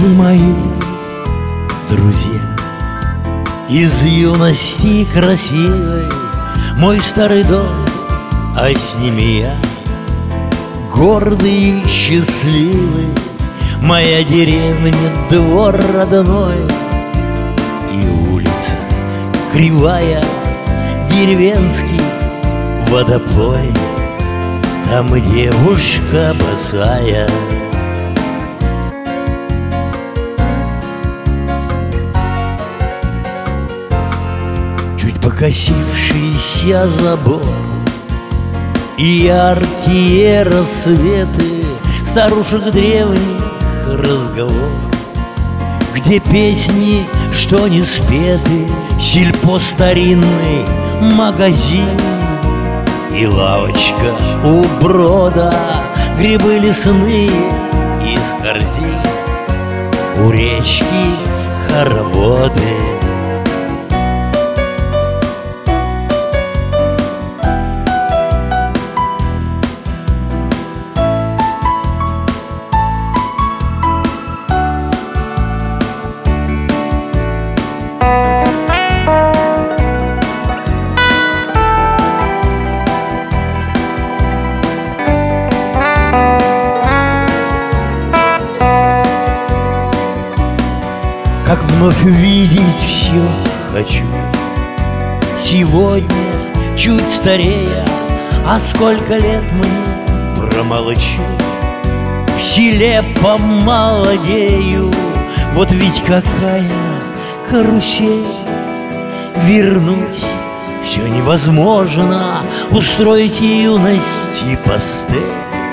вы мои друзья из юности красивой, мой старый дом, а с ними я, гордый и счастливый, моя деревня, двор родной и улица кривая, деревенский водопой, там девушка босая. Чуть покосившийся забор и яркие рассветы старушек древних разговор, где песни, что не спеты, сельпо старинный магазин и лавочка у брода, грибы лесные из корзин, у речки хороводы. Как вновь увидеть все хочу, сегодня чуть старея, а сколько лет мне промолчу, в селе помолодею. Вот ведь какая карусель, вернуть все невозможно, устроить юности пастель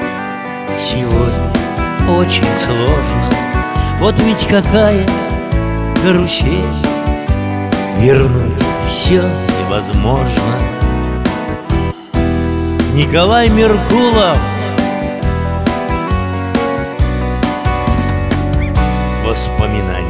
сегодня очень сложно. Вот ведь какая карусель, вернуть все невозможно. Николай Меркулов. Воспоминания.